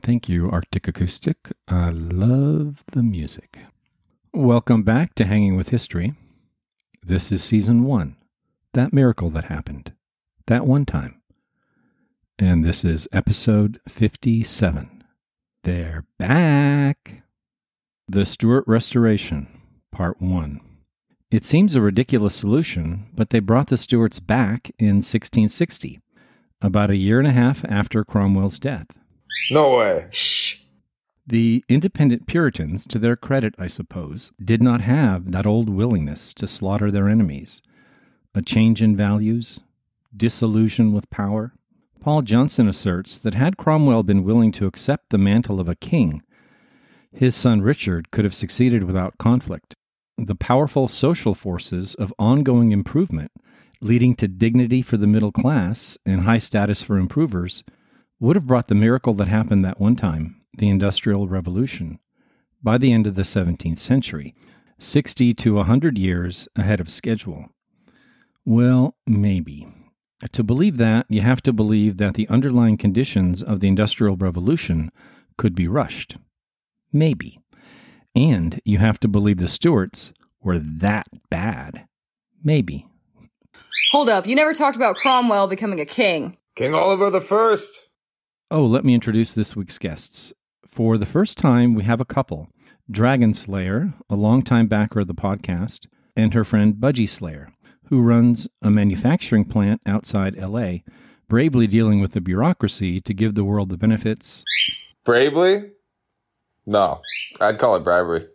Thank you, Arctic Acoustic. I love the music. Welcome back to Hanging with History. This is Season 1, That Miracle That Happened, That One Time. And this is Episode 57. They're back! The Stuart Restoration, Part 1. It seems a ridiculous solution, but they brought the Stuarts back in 1660, about a year and a half after Cromwell's death. No way. Shh. The independent Puritans, to their credit, I suppose, did not have that old willingness to slaughter their enemies. A change in values, disillusion with power. Paul Johnson asserts that had Cromwell been willing to accept the mantle of a king, his son Richard could have succeeded without conflict. The powerful social forces of ongoing improvement, leading to dignity for the middle class and high status for improvers, would have brought the miracle that happened that one time, the Industrial Revolution, by the end of the 17th century, 60 to 100 years ahead of schedule. Well, maybe. To believe that, you have to believe that the underlying conditions of the Industrial Revolution could be rushed. Maybe. And you have to believe the Stuarts were that bad. Maybe. Hold up, you never talked about Cromwell becoming a king. King Oliver the First. Oh, let me introduce this week's guests. For the first time, we have a couple. Dragon Slayer, a longtime backer of the podcast, and her friend Budgie Slayer, who runs a manufacturing plant outside L.A., bravely dealing with the bureaucracy to give the world the benefits. Bravely? No, I'd call it bribery.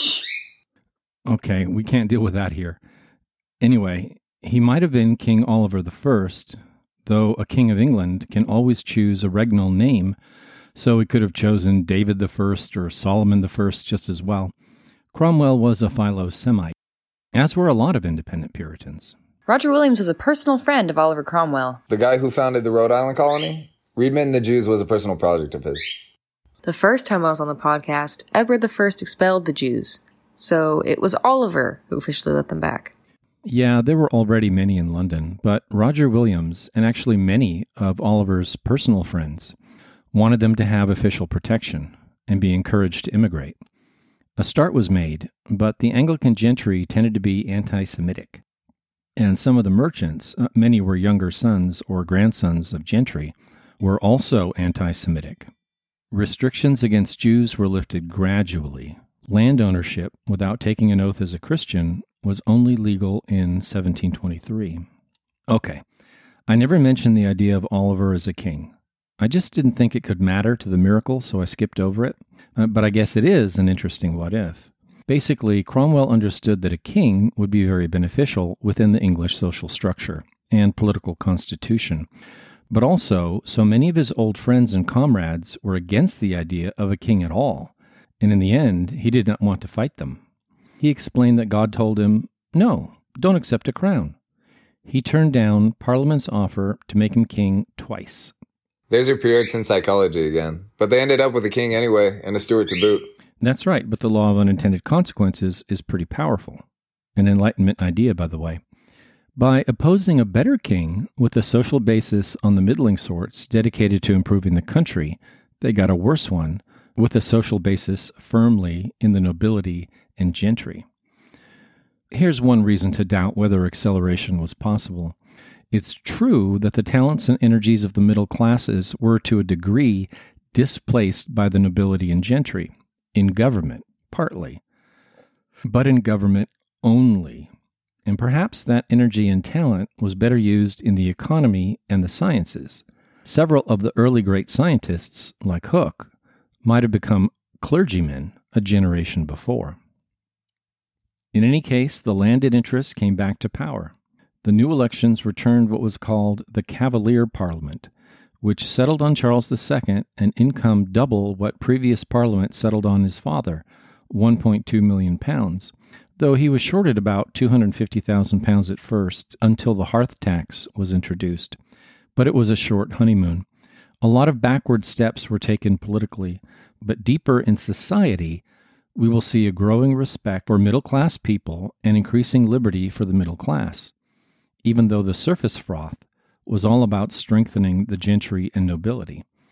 Okay, we can't deal with that here. Anyway, he might have been King Oliver I, though a king of England can always choose a regnal name, so he could have chosen David I or Solomon I just as well. Cromwell was a Philo-Semite, as were a lot of independent Puritans. Roger Williams was a personal friend of Oliver Cromwell. The guy who founded the Rhode Island colony? Readmitting the Jews was a personal project of his. The first time I was on the podcast, Edward I expelled the Jews, so it was Oliver who officially let them back. Yeah, there were already many in London, but Roger Williams, and actually many of Oliver's personal friends, wanted them to have official protection and be encouraged to immigrate. A start was made, but the Anglican gentry tended to be anti-Semitic. And some of the merchants, many were younger sons or grandsons of gentry, were also anti-Semitic. Restrictions against Jews were lifted gradually. Land ownership, without taking an oath as a Christian, was only legal in 1723. Okay, I never mentioned the idea of Oliver as a king. I just didn't think it could matter to the miracle, so I skipped over it. But I guess it is an interesting what-if. Basically, Cromwell understood that a king would be very beneficial within the English social structure and political constitution. But also, so many of his old friends and comrades were against the idea of a king at all, and in the end, he did not want to fight them. He explained that God told him, no, don't accept a crown. He turned down Parliament's offer to make him king twice. There's your Puritan psychology again. But they ended up with a king anyway, and a Stuart to boot. That's right, but the law of unintended consequences is pretty powerful. An Enlightenment idea, by the way. By opposing a better king with a social basis on the middling sorts dedicated to improving the country, they got a worse one with a social basis firmly in the nobility and gentry. Here's one reason to doubt whether acceleration was possible. It's true that the talents and energies of the middle classes were to a degree displaced by the nobility and gentry, in government, partly, but in government only. And perhaps that energy and talent was better used in the economy and the sciences. Several of the early great scientists, like Hooke, might have become clergymen a generation before. In any case, the landed interests came back to power. The new elections returned what was called the Cavalier Parliament, which settled on Charles II an income double what previous Parliament settled on his father, £1.2 million, though he was shorted about £250,000 at first until the hearth tax was introduced. But it was a short honeymoon. A lot of backward steps were taken politically, but deeper in society, we will see a growing respect for middle-class people and increasing liberty for the middle class, even though the surface froth was all about strengthening the gentry and nobility.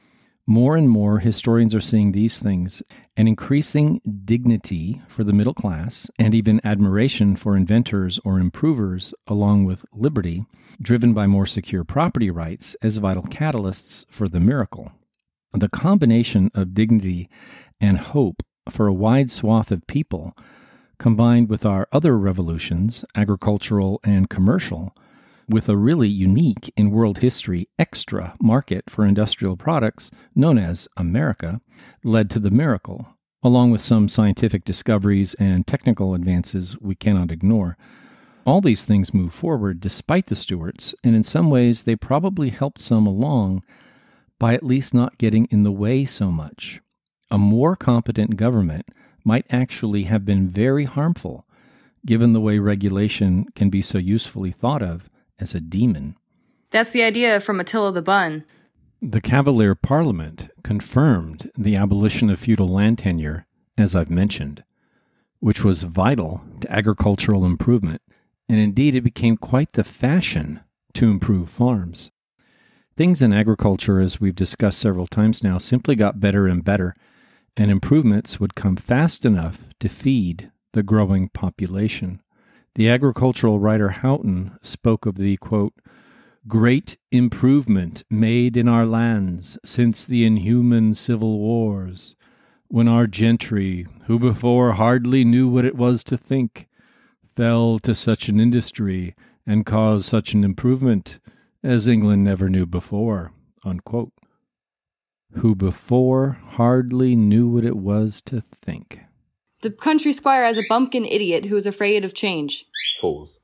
More and more historians are seeing these things, an increasing dignity for the middle class, and even admiration for inventors or improvers, along with liberty, driven by more secure property rights as vital catalysts for the miracle. The combination of dignity and hope for a wide swath of people, combined with our other revolutions, agricultural and commercial, with a really unique in world history extra market for industrial products known as America, led to the miracle, along with some scientific discoveries and technical advances we cannot ignore. All these things move forward despite the Stuarts, and in some ways they probably helped some along by at least not getting in the way so much. A more competent government might actually have been very harmful, given the way regulation can be so usefully thought of as a demon. That's the idea from Attila the Bun. The Cavalier Parliament confirmed the abolition of feudal land tenure, as I've mentioned, which was vital to agricultural improvement, and indeed it became quite the fashion to improve farms. Things in agriculture, as we've discussed several times now, simply got better and better, and improvements would come fast enough to feed the growing population. The agricultural writer Houghton spoke of the, quote, great improvement made in our lands since the inhuman civil wars, when our gentry, who before hardly knew what it was to think, fell to such an industry and caused such an improvement as England never knew before, unquote. Who before hardly knew what it was to think. The country squire as a bumpkin idiot who is afraid of change. Fools.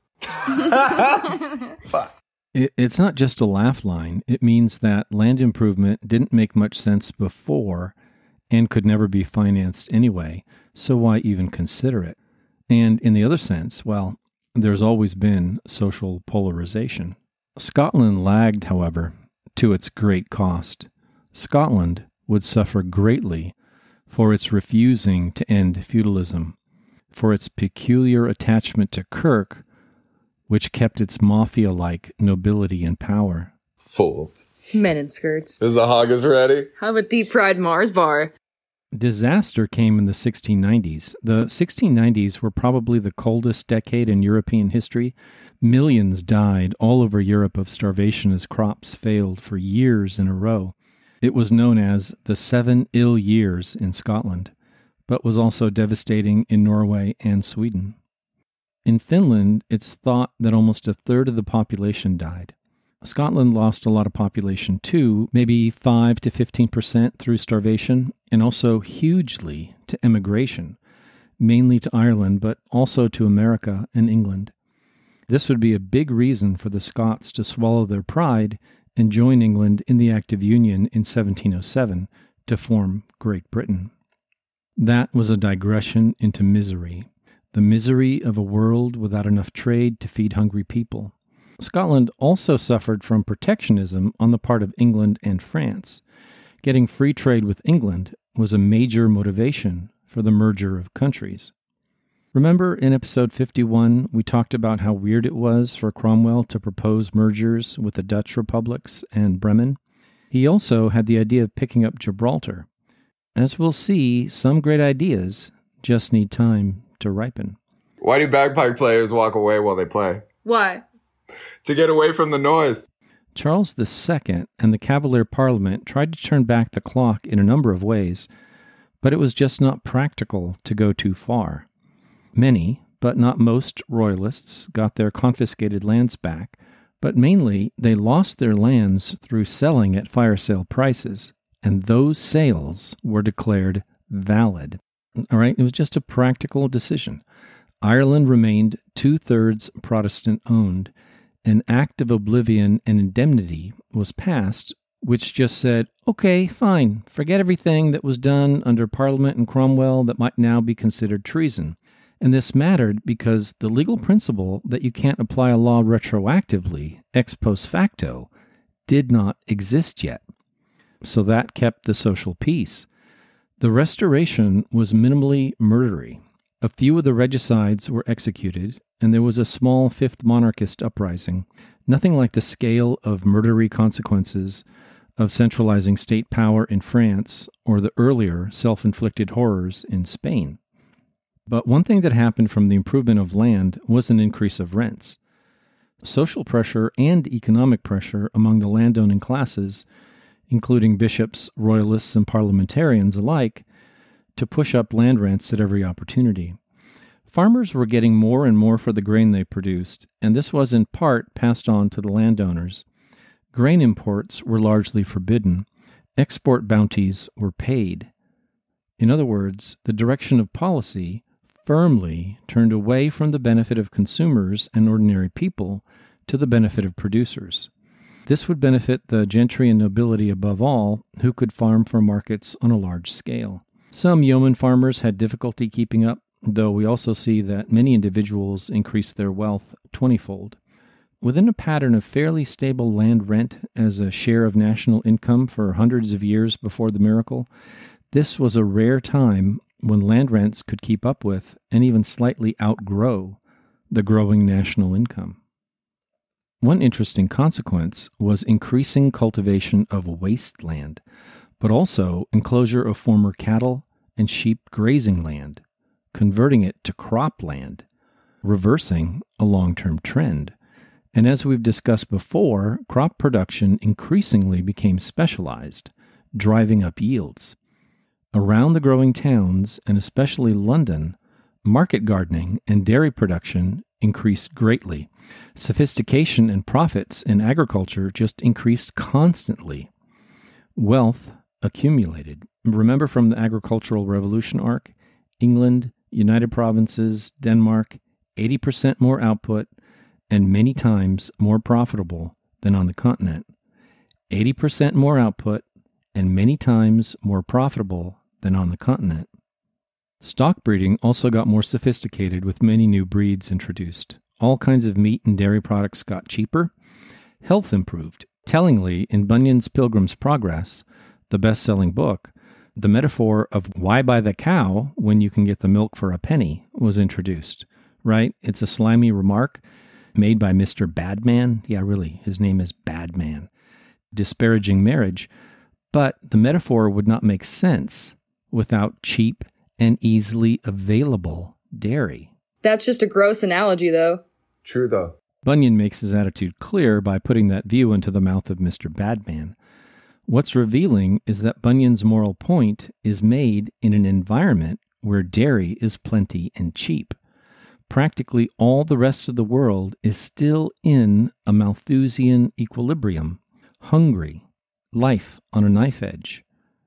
It's not just a laugh line. It means that land improvement didn't make much sense before and could never be financed anyway, so why even consider it? And in the other sense, well, there's always been social polarization. Scotland lagged, however, to its great cost. Scotland would suffer greatly for its refusing to end feudalism, for its peculiar attachment to Kirk, which kept its mafia-like nobility in power. Fools. Men in skirts. Is the haggis ready? Have a deep-fried Mars bar. Disaster came in the 1690s. The 1690s were probably the coldest decade in European history. Millions died all over Europe of starvation as crops failed for years in a row. It was known as the 7 ill years in Scotland, but was also devastating in Norway and Sweden. In Finland, it's thought that almost a third of the population died. Scotland lost a lot of population too, maybe 5 to 15% through starvation, and also hugely to emigration, mainly to Ireland, but also to America and England. This would be a big reason for the Scots to swallow their pride and join England in the Act of Union in 1707 to form Great Britain. That was a digression into misery, the misery of a world without enough trade to feed hungry people. Scotland also suffered from protectionism on the part of England and France. Getting free trade with England was a major motivation for the merger of countries. Remember in episode 51, we talked about how weird it was for Cromwell to propose mergers with the Dutch republics and Bremen? He also had the idea of picking up Gibraltar. As we'll see, some great ideas just need time to ripen. Why do bagpipe players walk away while they play? Why? To get away from the noise. Charles II and the Cavalier Parliament tried to turn back the clock in a number of ways, but it was just not practical to go too far. Many, but not most, royalists got their confiscated lands back, but mainly they lost their lands through selling at fire sale prices, and those sales were declared valid. All right, it was just a practical decision. Ireland remained 2/3 Protestant-owned. An Act of Oblivion and Indemnity was passed, which just said, okay, fine, forget everything that was done under Parliament and Cromwell that might now be considered treason. And this mattered because the legal principle that you can't apply a law retroactively, ex post facto, did not exist yet. So that kept the social peace. The Restoration was minimally murdery. A few of the regicides were executed, and there was a small fifth monarchist uprising. Nothing like the scale of murdery consequences of centralizing state power in France or the earlier self-inflicted horrors in Spain. But one thing that happened from the improvement of land was an increase of rents. Social pressure and economic pressure among the landowning classes, including bishops, royalists, and parliamentarians alike, to push up land rents at every opportunity. Farmers were getting more and more for the grain they produced, and this was in part passed on to the landowners. Grain imports were largely forbidden. Export bounties were paid. In other words, the direction of policy firmly turned away from the benefit of consumers and ordinary people to the benefit of producers. This would benefit the gentry and nobility above all, who could farm for markets on a large scale. Some yeoman farmers had difficulty keeping up, though we also see that many individuals increased their wealth 20-fold. Within a pattern of fairly stable land rent as a share of national income for hundreds of years before the miracle, this was a rare time when land rents could keep up with and even slightly outgrow the growing national income. One interesting consequence was increasing cultivation of wasteland, but also enclosure of former cattle and sheep grazing land, converting it to cropland, reversing a long-term trend. And as we've discussed before, crop production increasingly became specialized, driving up yields. Around the growing towns, and especially London, market gardening and dairy production increased greatly. Sophistication and profits in agriculture just increased constantly. Wealth accumulated. Remember from the agricultural revolution arc? England, United Provinces, Denmark, 80% more output and many times more profitable than on the continent. 80% more output and many times more profitable than on the continent. Stock breeding also got more sophisticated with many new breeds introduced. All kinds of meat and dairy products got cheaper. Health improved. Tellingly, in Bunyan's Pilgrim's Progress, the best-selling book, the metaphor of why buy the cow when you can get the milk for a penny was introduced. Right? It's a slimy remark made by Mr. Badman. Yeah, really, his name is Badman. Disparaging marriage. But the metaphor would not make sense without cheap and easily available dairy. That's just a gross analogy, though. True, though. Bunyan makes his attitude clear by putting that view into the mouth of Mr. Badman. What's revealing is that Bunyan's moral point is made in an environment where dairy is plenty and cheap. Practically all the rest of the world is still in a Malthusian equilibrium, hungry, life on a knife edge.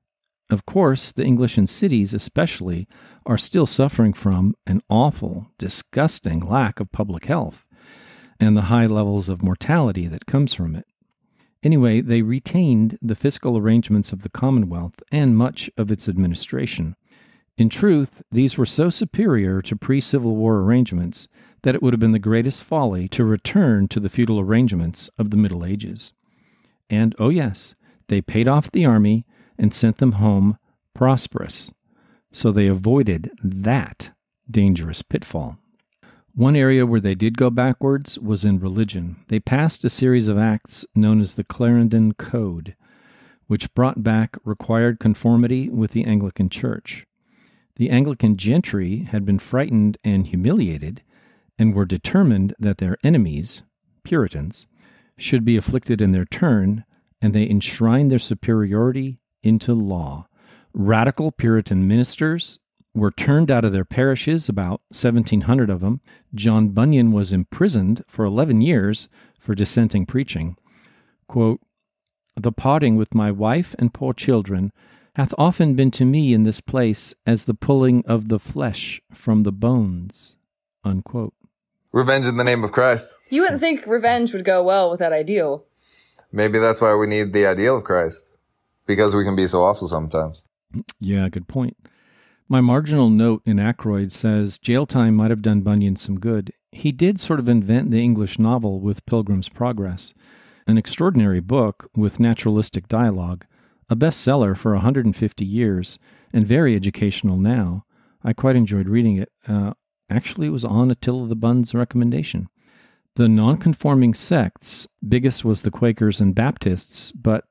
Of course, the English in cities especially are still suffering from an awful, disgusting lack of public health and the high levels of mortality that comes from it. Anyway, they retained the fiscal arrangements of the Commonwealth and much of its administration. In truth, these were so superior to pre-Civil War arrangements that it would have been the greatest folly to return to the feudal arrangements of the Middle Ages. And, oh yes, they paid off the army and sent them home prosperous. So they avoided that dangerous pitfall. One area where they did go backwards was in religion. They passed a series of acts known as the Clarendon Code, which brought back required conformity with the Anglican Church. The Anglican gentry had been frightened and humiliated and were determined that their enemies, Puritans, should be afflicted in their turn, and they enshrined their superiority into law. Radical Puritan ministers were turned out of their parishes, about 1,700 of them. John Bunyan was imprisoned for 11 years for dissenting preaching. Quote, "The parting with my wife and poor children hath often been to me in this place as the pulling of the flesh from the bones." Unquote. Revenge in the name of Christ. You wouldn't think revenge would go well with that ideal. Maybe that's why we need the ideal of Christ. Because we can be so awful sometimes. Yeah, good point. My marginal note in Ackroyd says jail time might have done Bunyan some good. He did sort of invent the English novel with Pilgrim's Progress, an extraordinary book with naturalistic dialogue, a bestseller for 150 years, and very educational now. I quite enjoyed reading it. Actually, it was on Attila the Bun's recommendation. The nonconforming sects, biggest was the Quakers and Baptists, but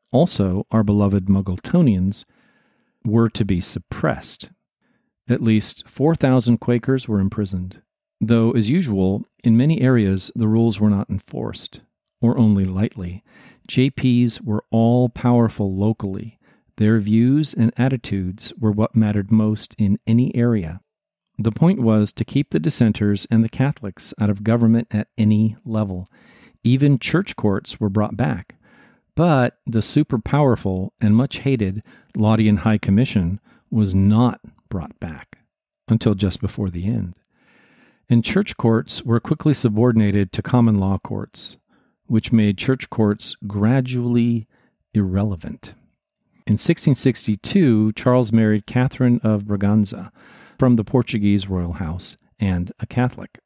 also our beloved Muggletonians, were to be suppressed. At least 4,000 Quakers were imprisoned, though, as usual, in many areas the rules were not enforced, or only lightly. JPs were all powerful locally. Their views and attitudes were what mattered most in any area. The point was to keep the dissenters and the Catholics out of government at any level. Even church courts were brought back. But the super-powerful and much-hated Laudian High Commission was not brought back until just before the end. And church courts were quickly subordinated to common law courts, which made church courts gradually irrelevant. In 1662, Charles married Catherine of Braganza from the Portuguese royal house and a Catholic.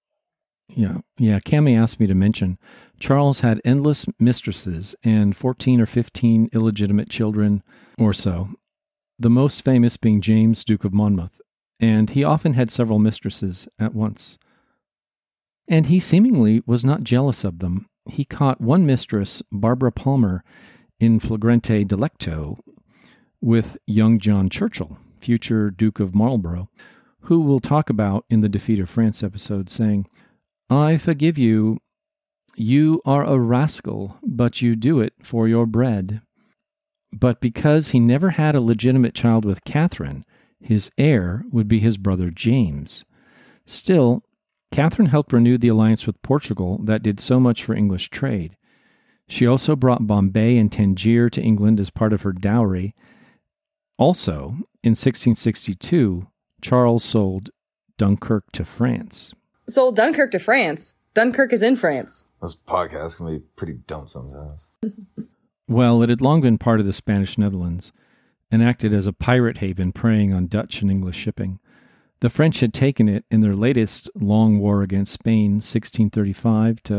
Cami asked me to mention Charles had endless mistresses and 14 or 15 illegitimate children or so, the most famous being James, Duke of Monmouth, and he often had several mistresses at once. And he seemingly was not jealous of them. He caught one mistress, Barbara Palmer, in flagrante delicto with young John Churchill, future Duke of Marlborough, who we'll talk about in the Defeat of France episode, saying, "I forgive you. You are a rascal, but you do it for your bread." But because he never had a legitimate child with Catherine, his heir would be his brother James. Still, Catherine helped renew the alliance with Portugal that did so much for English trade. She also brought Bombay and Tangier to England as part of her dowry. Also, in 1662, Charles sold Dunkirk to France. Sold Dunkirk to France? Dunkirk is in France. This podcast can be pretty dumb sometimes. Well, it had long been part of the Spanish Netherlands and acted as a pirate haven preying on Dutch and English shipping. The French had taken it in their latest long war against Spain, 1635 to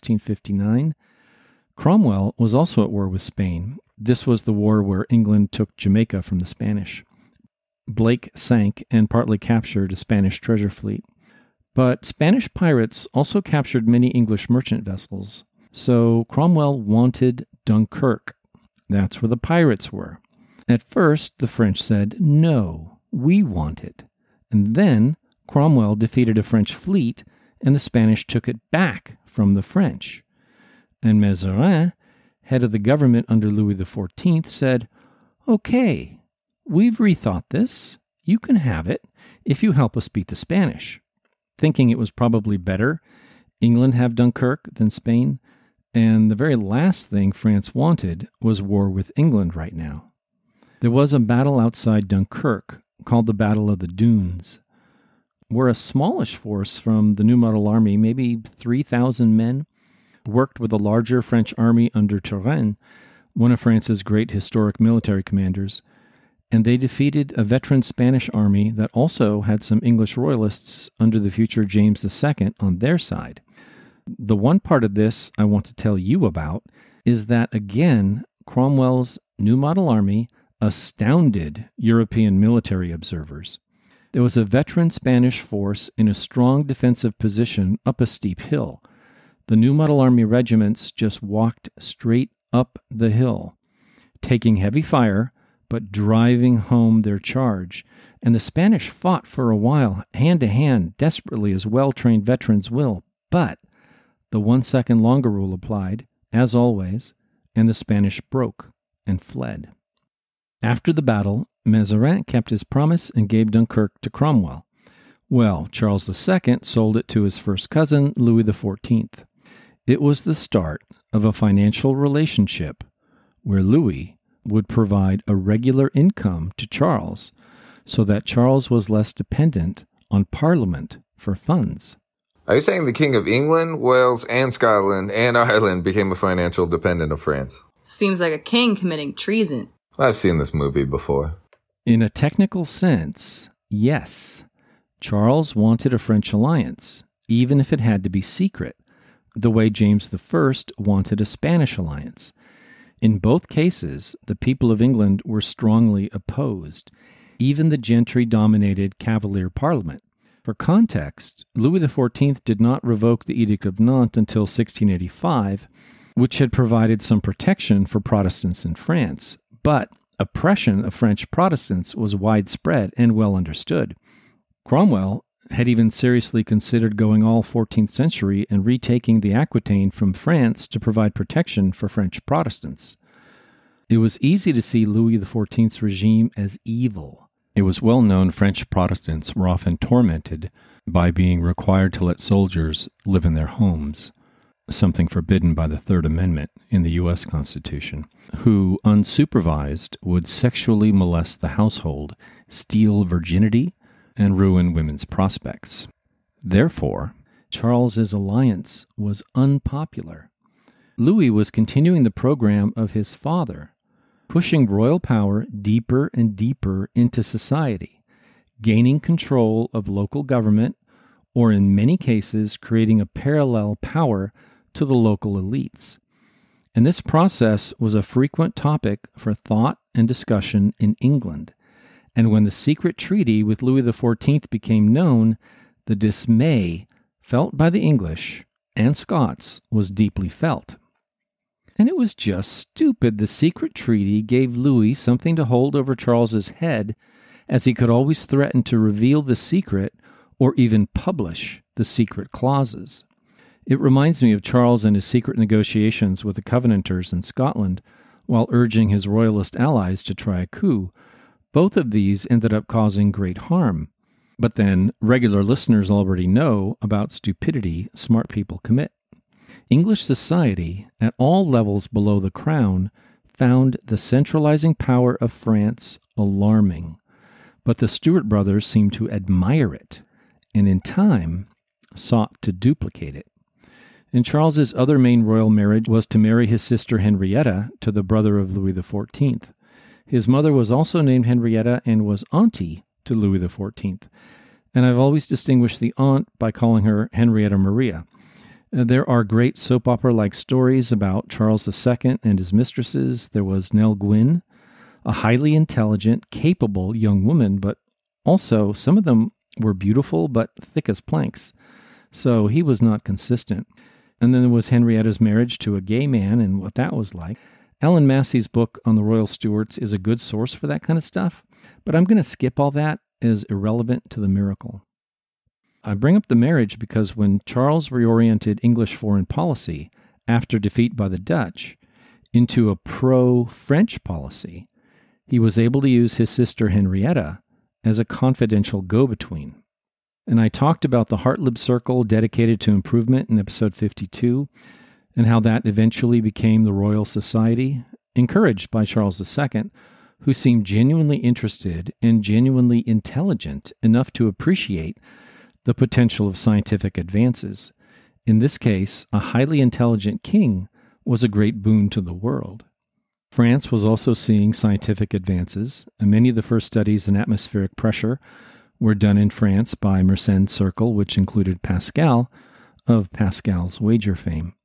1659. Cromwell was also at war with Spain. This was the war where England took Jamaica from the Spanish. Blake sank and partly captured a Spanish treasure fleet. But Spanish pirates also captured many English merchant vessels. So Cromwell wanted Dunkirk. That's where the pirates were. At first, the French said, "No, we want it." And then Cromwell defeated a French fleet, and the Spanish took it back from the French. And Mazarin, head of the government under Louis XIV, said, "Okay, we've rethought this. You can have it if you help us beat the Spanish." Thinking it was probably better England have Dunkirk than Spain, and the very last thing France wanted was war with England right now. There was a battle outside Dunkirk called the Battle of the Dunes, where a smallish force from the New Model Army, maybe 3,000 men, worked with a larger French army under Turenne, one of France's great historic military commanders, and they defeated a veteran Spanish army that also had some English royalists under the future James II on their side. The one part of this I want to tell you about is that, again, Cromwell's New Model Army astounded European military observers. There was a veteran Spanish force in a strong defensive position up a steep hill. The New Model Army regiments just walked straight up the hill, taking heavy fire, but driving home their charge. And the Spanish fought for a while, hand to hand, desperately as well-trained veterans will. But the 1 second longer rule applied, as always, and the Spanish broke and fled. After the battle, Mazarin kept his promise and gave Dunkirk to Cromwell. Well, Charles II sold it to his first cousin, Louis XIV. It was the start of a financial relationship where Louis would provide a regular income to Charles so that Charles was less dependent on Parliament for funds. Are you saying the King of England, Wales, and Scotland, and Ireland became a financial dependent of France? Seems like a king committing treason. I've seen this movie before. In a technical sense, yes. Charles wanted a French alliance, even if it had to be secret, the way James I wanted a Spanish alliance. In both cases, the people of England were strongly opposed, even the gentry-dominated Cavalier Parliament. For context, Louis XIV did not revoke the Edict of Nantes until 1685, which had provided some protection for Protestants in France, but oppression of French Protestants was widespread and well understood. Cromwell had even seriously considered going all 14th century and retaking the Aquitaine from France to provide protection for French Protestants. It was easy to see Louis XIV's regime as evil. It was well known French Protestants were often tormented by being required to let soldiers live in their homes, something forbidden by the Third Amendment in the U.S. Constitution, who, unsupervised, would sexually molest the household, steal virginity, and ruin women's prospects. Therefore, Charles's alliance was unpopular. Louis was continuing the program of his father, pushing royal power deeper and deeper into society, gaining control of local government, or in many cases creating a parallel power to the local elites. And this process was a frequent topic for thought and discussion in England. And when the secret treaty with Louis XIV became known, the dismay felt by the English and Scots was deeply felt. And it was just stupid. The secret treaty gave Louis something to hold over Charles's head, as he could always threaten to reveal the secret or even publish the secret clauses. It reminds me of Charles and his secret negotiations with the Covenanters in Scotland while urging his royalist allies to try a coup. Both of these ended up causing great harm. But then, regular listeners already know about stupidity smart people commit. English society, at all levels below the crown, found the centralizing power of France alarming. But the Stuart brothers seemed to admire it, and in time sought to duplicate it. And Charles's other main royal marriage was to marry his sister Henrietta to the brother of Louis XIV. His mother was also named Henrietta and was auntie to Louis XIV. And I've always distinguished the aunt by calling her Henrietta Maria. There are great soap opera-like stories about Charles II and his mistresses. There was Nell Gwynn, a highly intelligent, capable young woman, but also some of them were beautiful but thick as planks. So he was not consistent. And then there was Henrietta's marriage to a gay man and what that was like. Alan Massey's book on the Royal Stuarts is a good source for that kind of stuff, but I'm going to skip all that as irrelevant to the miracle. I bring up the marriage because when Charles reoriented English foreign policy after defeat by the Dutch into a pro-French policy, he was able to use his sister Henrietta as a confidential go-between. And I talked about the Hartlib Circle dedicated to improvement in episode 52, and how that eventually became the Royal Society, encouraged by Charles II, who seemed genuinely interested and genuinely intelligent enough to appreciate the potential of scientific advances. In this case, a highly intelligent king was a great boon to the world. France was also seeing scientific advances, and many of the first studies in atmospheric pressure were done in France by Mersenne Circle, which included Pascal of Pascal's wager fame.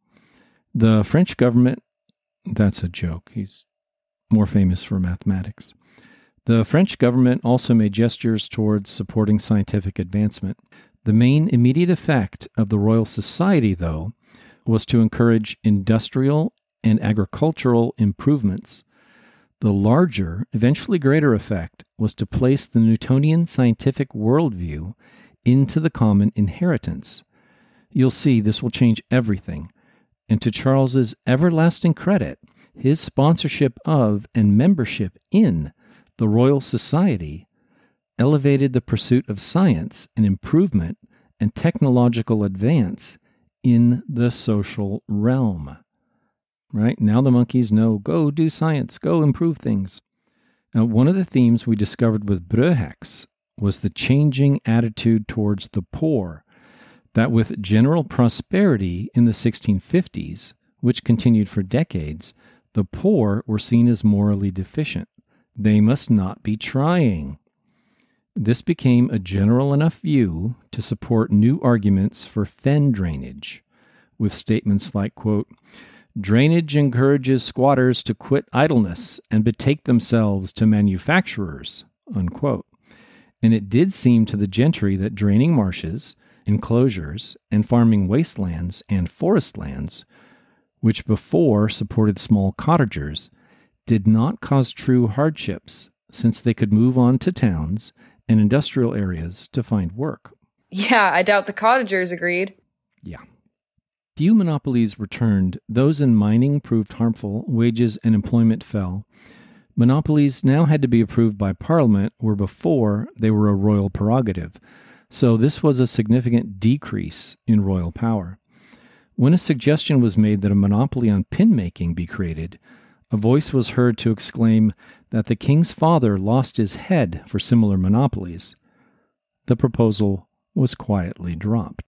The French government, that's a joke, he's more famous for mathematics. The French government also made gestures towards supporting scientific advancement. The main immediate effect of the Royal Society, though, was to encourage industrial and agricultural improvements. The larger, eventually greater effect was to place the Newtonian scientific worldview into the common inheritance. You'll see this will change everything. And to Charles's everlasting credit, his sponsorship of and membership in the Royal Society elevated the pursuit of science and improvement and technological advance in the social realm. Right? Now the monkeys know, go do science, go improve things. Now, one of the themes we discovered with Breuhex was the changing attitude towards the poor, that with general prosperity in the 1650s, which continued for decades, the poor were seen as morally deficient. They must not be trying. This became a general enough view to support new arguments for fen drainage, with statements like, quote, "Drainage encourages squatters to quit idleness and betake themselves to manufacturers," unquote. And it did seem to the gentry that draining marshes, enclosures, and farming wastelands and forest lands which before supported small cottagers, did not cause true hardships since they could move on to towns and industrial areas to find work. Yeah, I doubt the cottagers agreed. Yeah. Few monopolies returned. Those in mining proved harmful. Wages and employment fell. Monopolies now had to be approved by Parliament, where before they were a royal prerogative. So this was a significant decrease in royal power. When a suggestion was made that a monopoly on pin-making be created, a voice was heard to exclaim that the king's father lost his head for similar monopolies. The proposal was quietly dropped.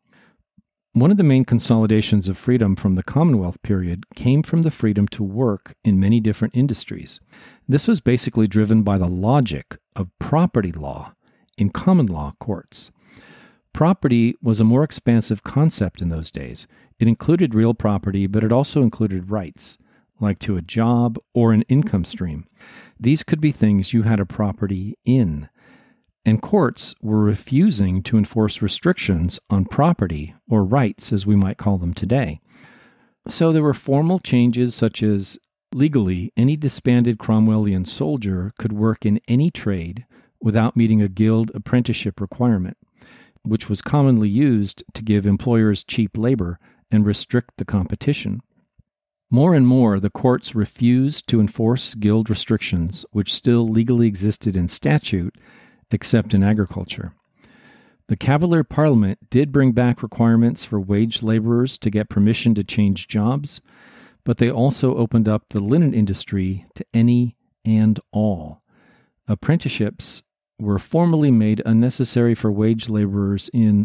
One of the main consolidations of freedom from the Commonwealth period came from the freedom to work in many different industries. This was basically driven by the logic of property law in common law courts. Property was a more expansive concept in those days. It included real property, but it also included rights, like to a job or an income stream. These could be things you had a property in. And courts were refusing to enforce restrictions on property, or rights as we might call them today. So there were formal changes such as, legally, any disbanded Cromwellian soldier could work in any trade without meeting a guild apprenticeship requirement, which was commonly used to give employers cheap labor and restrict the competition. More and more, the courts refused to enforce guild restrictions, which still legally existed in statute, except in agriculture. The Cavalier Parliament did bring back requirements for wage laborers to get permission to change jobs, but they also opened up the linen industry to any and all. Apprenticeships were formally made unnecessary for wage laborers in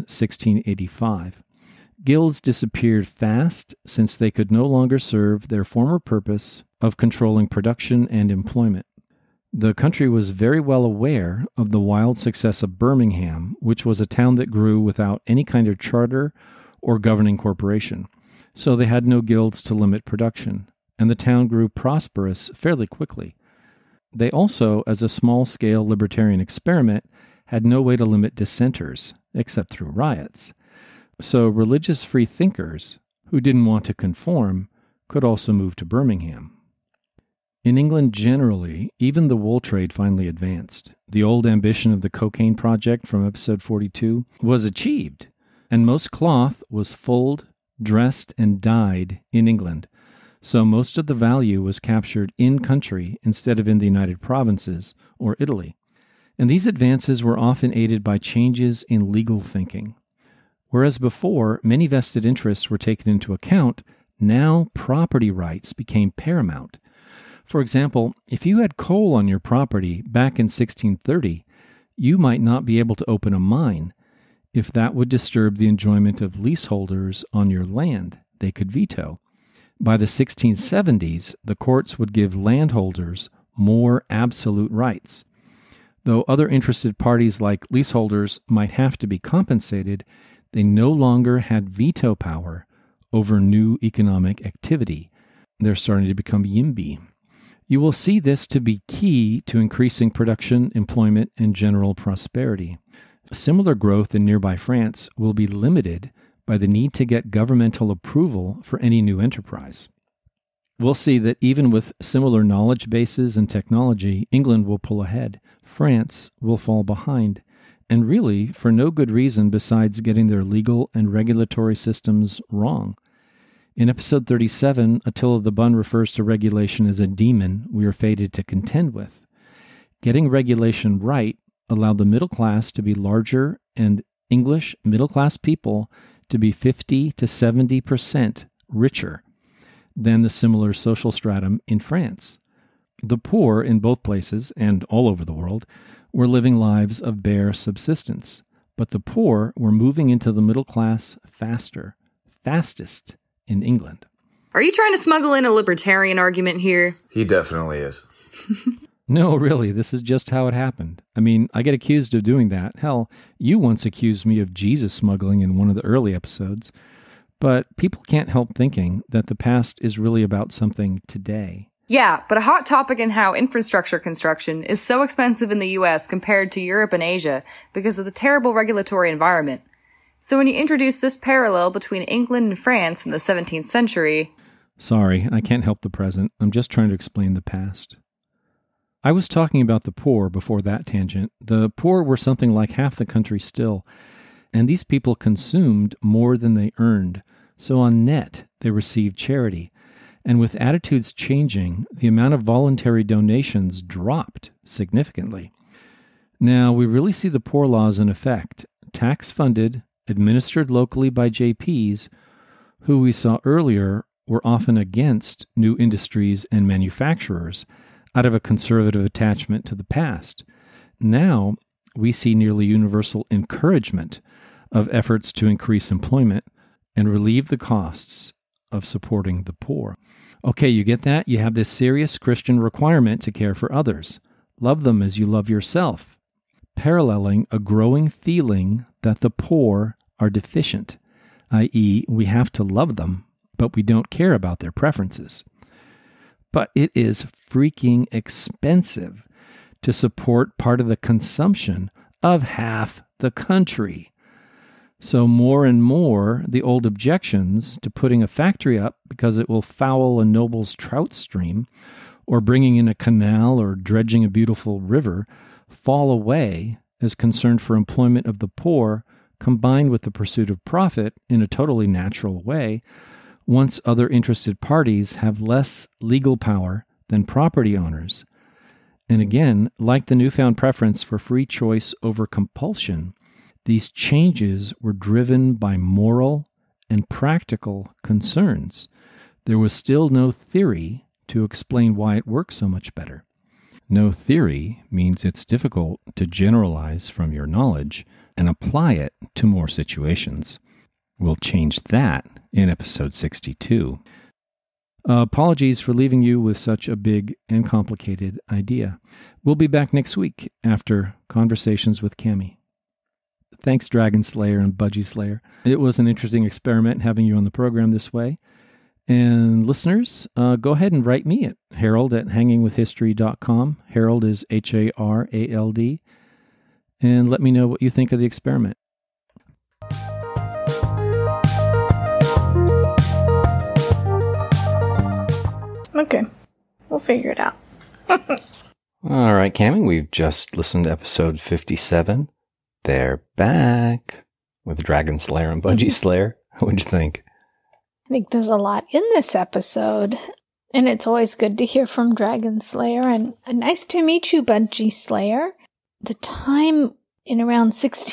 1685. Guilds disappeared fast since they could no longer serve their former purpose of controlling production and employment. The country was very well aware of the wild success of Birmingham, which was a town that grew without any kind of charter or governing corporation, so they had no guilds to limit production, and the town grew prosperous fairly quickly. They also, as a small-scale libertarian experiment, had no way to limit dissenters, except through riots. So religious free thinkers, who didn't want to conform, could also move to Birmingham. In England generally, even the wool trade finally advanced. The old ambition of the cocaine project from episode 42 was achieved, and most cloth was fulled, dressed, and dyed in England. So most of the value was captured in-country instead of in the United Provinces or Italy. And these advances were often aided by changes in legal thinking. Whereas before, many vested interests were taken into account, now property rights became paramount. For example, if you had coal on your property back in 1630, you might not be able to open a mine. If that would disturb the enjoyment of leaseholders on your land, they could veto. By the 1670s, the courts would give landholders more absolute rights. Though other interested parties like leaseholders might have to be compensated, they no longer had veto power over new economic activity. They're starting to become YIMBY. You will see this to be key to increasing production, employment, and general prosperity. Similar growth in nearby France will be limited by the need to get governmental approval for any new enterprise. We'll see that even with similar knowledge bases and technology, England will pull ahead. France will fall behind, and really for no good reason besides getting their legal and regulatory systems wrong. In episode 37, Attila the Bun refers to regulation as a demon we are fated to contend with. Getting regulation right allowed the middle class to be larger and English middle-class people to be 50 to 70% richer than the similar social stratum in France. The poor in both places, and all over the world, were living lives of bare subsistence, but the poor were moving into the middle class fastest in England. Are you trying to smuggle in a libertarian argument here? He definitely is. No, really, this is just how it happened. I mean, I get accused of doing that. Hell, you once accused me of Jesus smuggling in one of the early episodes. But people can't help thinking that the past is really about something today. Yeah, but a hot topic in how infrastructure construction is so expensive in the US compared to Europe and Asia because of the terrible regulatory environment. So when you introduce this parallel between England and France in the 17th century... Sorry, I can't help the present. I'm just trying to explain the past. I was talking about the poor before that tangent. The poor were something like half the country still, and these people consumed more than they earned. So on net, they received charity. And with attitudes changing, the amount of voluntary donations dropped significantly. Now, we really see the poor laws in effect. Tax-funded, administered locally by JPs, who we saw earlier were often against new industries and manufacturers out of a conservative attachment to the past. Now, we see nearly universal encouragement of efforts to increase employment and relieve the costs of supporting the poor. Okay, you get that? You have this serious Christian requirement to care for others. Love them as you love yourself, paralleling a growing feeling that the poor are deficient, i.e., we have to love them, but we don't care about their preferences. But it is freaking expensive to support part of the consumption of half the country. So more and more, the old objections to putting a factory up because it will foul a noble's trout stream, or bringing in a canal or dredging a beautiful river, fall away as concern for employment of the poor, combined with the pursuit of profit in a totally natural way, once other interested parties have less legal power than property owners. And again, like the newfound preference for free choice over compulsion, these changes were driven by moral and practical concerns. There was still no theory to explain why it works so much better. No theory means it's difficult to generalize from your knowledge and apply it to more situations. We'll change that in episode 62. Apologies for leaving you with such a big and complicated idea. We'll be back next week after Conversations with Cami. Thanks, Dragon Slayer and Budgie Slayer. It was an interesting experiment having you on the program this way. And listeners, go ahead and write me at harold@hangingwithhistory.com. Harold is Harald. And let me know what you think of the experiment. Okay, we'll figure it out. All right, Cami, we've just listened to episode 57. They're back with Dragon Slayer and Budgie Slayer. What'd you think? I think there's a lot in this episode, and it's always good to hear from Dragon Slayer, and nice to meet you, Budgie Slayer. The time in around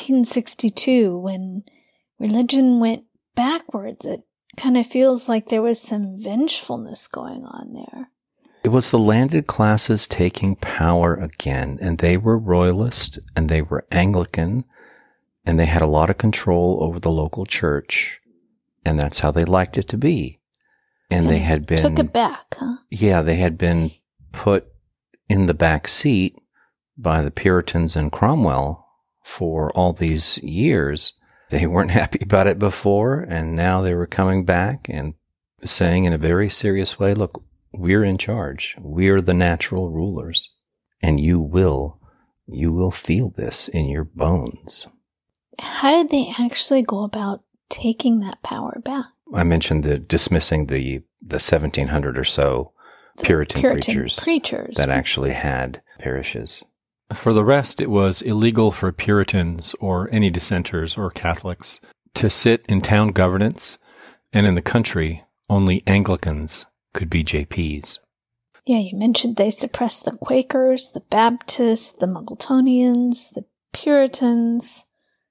1662 when religion went backwards, it kind of feels like there was some vengefulness going on there. It was the landed classes taking power again, and they were royalist, and they were Anglican, and they had a lot of control over the local church, and that's how they liked it to be. And they had been... Took it back, huh? Yeah, they had been put in the back seat by the Puritans and Cromwell for all these years. They weren't happy about it before, and now they were coming back and saying in a very serious way, look, we're in charge. We're the natural rulers. And you will feel this in your bones. How did they actually go about taking that power back? I mentioned dismissing the 1,700 or so Puritan preachers that actually had parishes. For the rest, it was illegal for Puritans or any dissenters or Catholics to sit in town governance, and in the country, only Anglicans could be JPs. Yeah, you mentioned they suppressed the Quakers, the Baptists, the Muggletonians, the Puritans.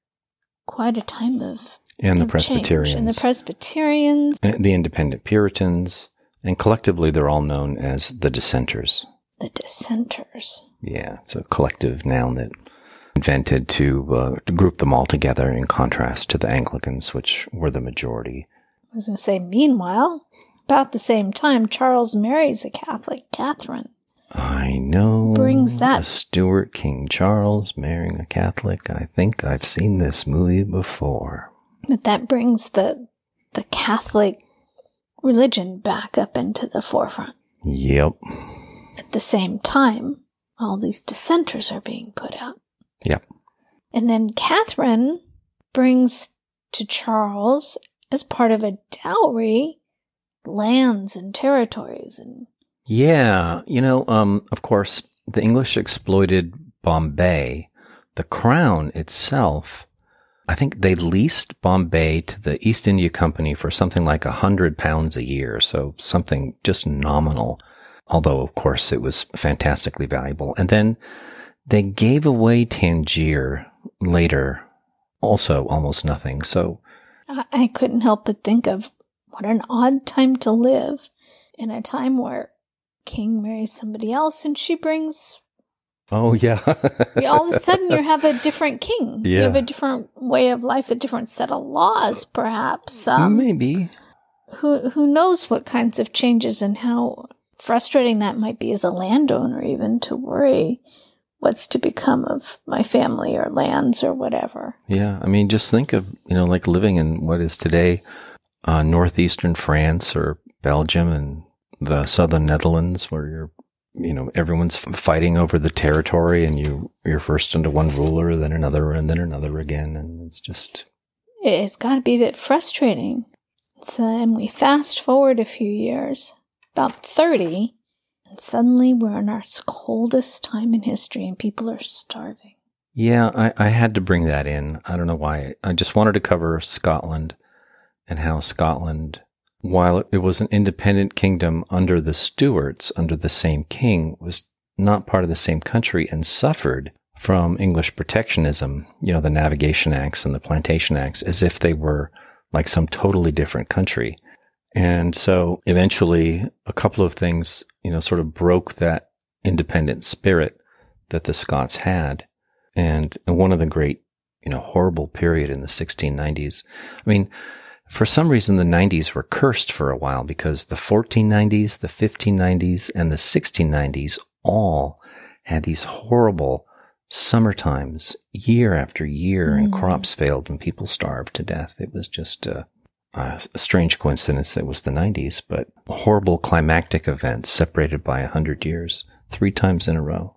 Quite a time of And the Presbyterians. And the Presbyterians. And the Independent Puritans. And collectively, they're all known as the Dissenters. The Dissenters. Yeah, it's a collective noun that invented to group them all together in contrast to the Anglicans, which were the majority. I was going to say, meanwhile, about the same time, Charles marries a Catholic, Catherine. I know. Brings that. A Stuart King Charles marrying a Catholic. I think I've seen this movie before. But that brings the Catholic religion back up into the forefront. Yep. At the same time, all these dissenters are being put out. Yep. And then Catherine brings to Charles, as part of a dowry, lands and territories and... Yeah, of course, the English exploited Bombay. The Crown itself, I think they leased Bombay to the East India Company for something like £100 a year, so something just nominal, although, of course, it was fantastically valuable. And then they gave away Tangier later, also almost nothing. So I couldn't help but think of what an odd time to live, in a time where king marries somebody else and she brings... Oh, yeah. All of a sudden you have a different king. Yeah. You have a different way of life, a different set of laws, perhaps. Maybe. Who knows what kinds of changes and how frustrating that might be as a landowner, even to worry what's to become of my family or lands or whatever. Yeah. I mean, just think of, like living in what is today northeastern France or Belgium and the southern Netherlands, where you're, everyone's fighting over the territory, and you're first under one ruler, then another, and then another again, and it's got to be a bit frustrating. So then we fast forward a few years, about 30, and suddenly we're in our coldest time in history, and people are starving. Yeah, I had to bring that in. I don't know why. I just wanted to cover Scotland and how Scotland, while it was an independent kingdom under the Stuarts, under the same king, was not part of the same country and suffered from English protectionism, the Navigation Acts and the Plantation Acts, as if they were like some totally different country. And so eventually a couple of things, sort of broke that independent spirit that the Scots had. And one of the great, horrible period in the 1690s. I mean, for some reason, the 90s were cursed for a while because the 1490s, the 1590s, and the 1690s all had these horrible summer times year after year, and crops failed and people starved to death. It was just a strange coincidence it was the 90s, but horrible climactic events separated by 100 years, 3 times in a row.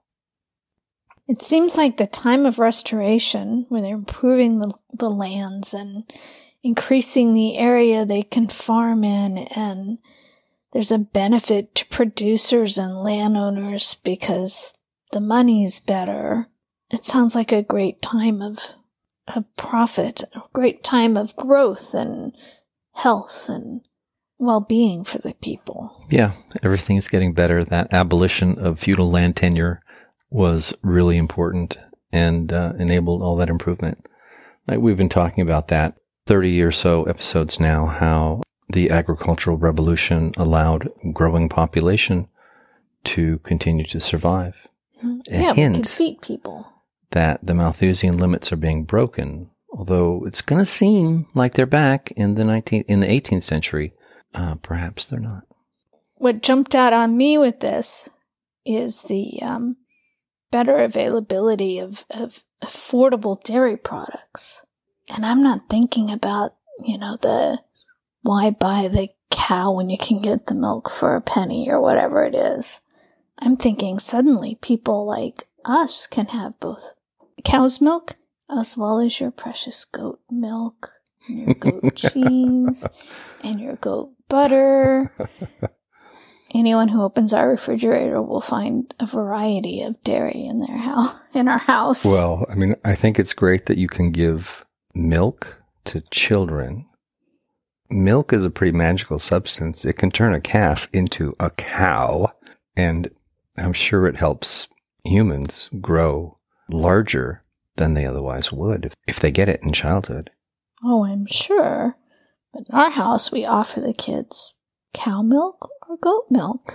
It seems like the time of restoration, when they're improving the lands and increasing the area they can farm in, and there's a benefit to producers and landowners because the money's better. It sounds like a great time of profit, a great time of growth and health and well-being for the people. Yeah, everything's getting better. That abolition of feudal land tenure was really important and enabled all that improvement. We've been talking about that 30 or so episodes now, how the agricultural revolution allowed growing population to continue to survive. Yeah, we could feed people. That the Malthusian limits are being broken, although it's going to seem like they're back in the 18th century. Perhaps they're not. What jumped out on me with this is the better availability of affordable dairy products. And I'm not thinking about, the why buy the cow when you can get the milk for a penny or whatever it is. I'm thinking suddenly people like us can have both cow's milk as well as your precious goat milk, and your goat cheese, and your goat butter. Anyone who opens our refrigerator will find a variety of dairy in our house. Well, I mean, I think it's great that you can give milk to children. Milk is a pretty magical substance. It can turn a calf into a cow, and I'm sure it helps humans grow larger than they otherwise would if they get it in childhood. Oh, I'm sure. But in our house, we offer the kids cow milk or goat milk.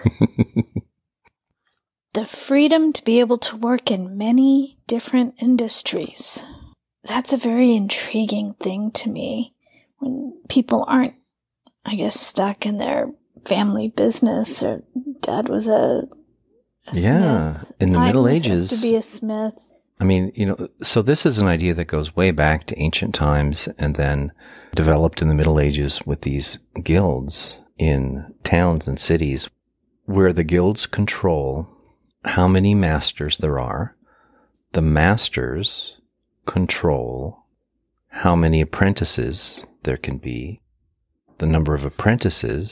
The freedom to be able to work in many different industries. That's a very intriguing thing to me. When people aren't, I guess, stuck in their family business, or dad was a smith. In the Middle Ages, to be a smith. I mean, so this is an idea that goes way back to ancient times and then developed in the Middle Ages with these guilds in towns and cities, where the guilds control how many masters there are. The masters control how many apprentices there can be. The number of apprentices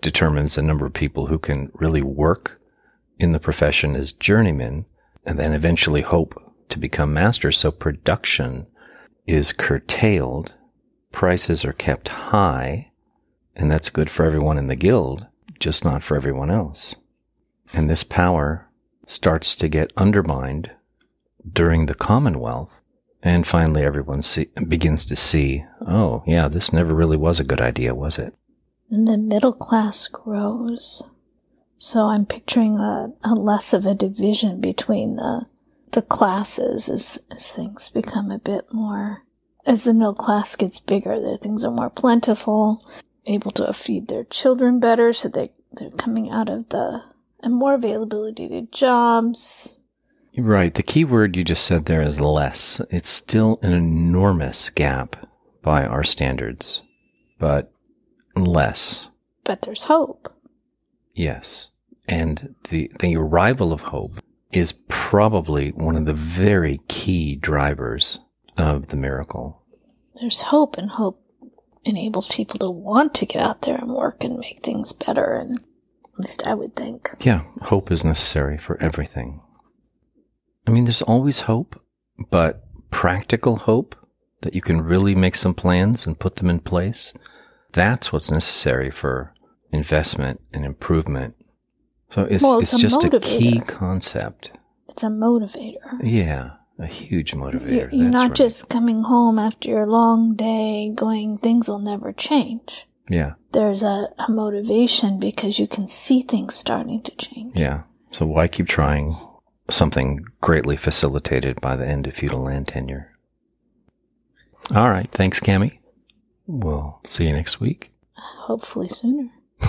determines the number of people who can really work in the profession as journeymen and then eventually hope to become masters. So production is curtailed, prices are kept high, and that's good for everyone in the guild, just not for everyone else. And this power starts to get undermined during the Commonwealth, and finally everyone begins to see, oh, yeah, this never really was a good idea, was it? And the middle class grows. So I'm picturing a less of a division between the classes as things become a bit more, as the middle class gets bigger, things are more plentiful, able to feed their children better, so they're coming out of and more availability to jobs. Right. The key word you just said there is less. It's still an enormous gap by our standards, but less. But there's hope. Yes. And the arrival of hope is probably one of the very key drivers of the miracle. There's hope, and hope enables people to want to get out there and work and make things better, and at least I would think. Yeah, hope is necessary for everything. I mean, there's always hope, but practical hope that you can really make some plans and put them in place, that's what's necessary for investment and improvement. So it's just a key concept. It's a motivator. Yeah, a huge motivator. You're not just coming home after your long day going, things will never change. Yeah. There's a motivation because you can see things starting to change. Yeah. So why keep trying something greatly facilitated by the end of feudal land tenure? All right. Thanks, Cami. We'll see you next week. Hopefully sooner.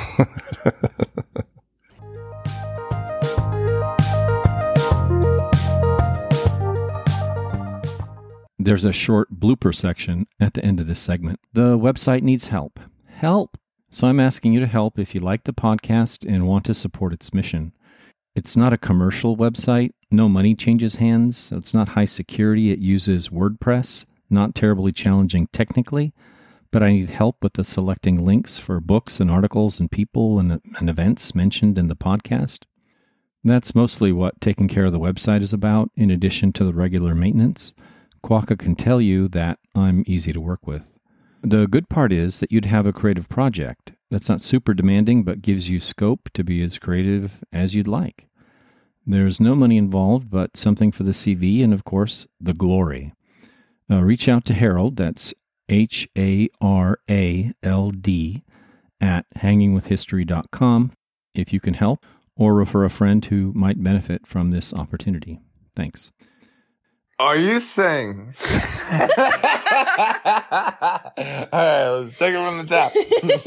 There's a short blooper section at the end of this segment. The website needs help. Help! So I'm asking you to help if you like the podcast and want to support its mission. It's not a commercial website. No money changes hands. It's not high security. It uses WordPress. Not terribly challenging technically, but I need help with the selecting links for books and articles and people and events mentioned in the podcast. That's mostly what taking care of the website is about, in addition to the regular maintenance. Quokka can tell you that I'm easy to work with. The good part is that you'd have a creative project that's not super demanding, but gives you scope to be as creative as you'd like. There's no money involved, but something for the CV and, of course, the glory. Reach out to Harold, that's HARALD, at hangingwithhistory.com if you can help, or refer a friend who might benefit from this opportunity. Thanks. Are you saying? All right, let's take it from the top.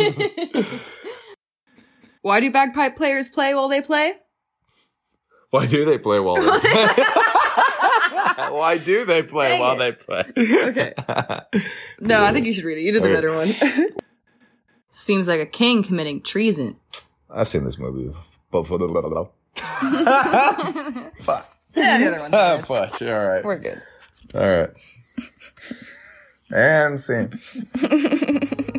Why do bagpipe players play while they play? Why do they play while they play? Why do they play while they play? Okay. No, I think you should read it. You did the better one. Seems like a king committing treason. I've seen this movie. Fuck. Yeah, the other one's good. Fudge. All right. We're good. All right. And scene.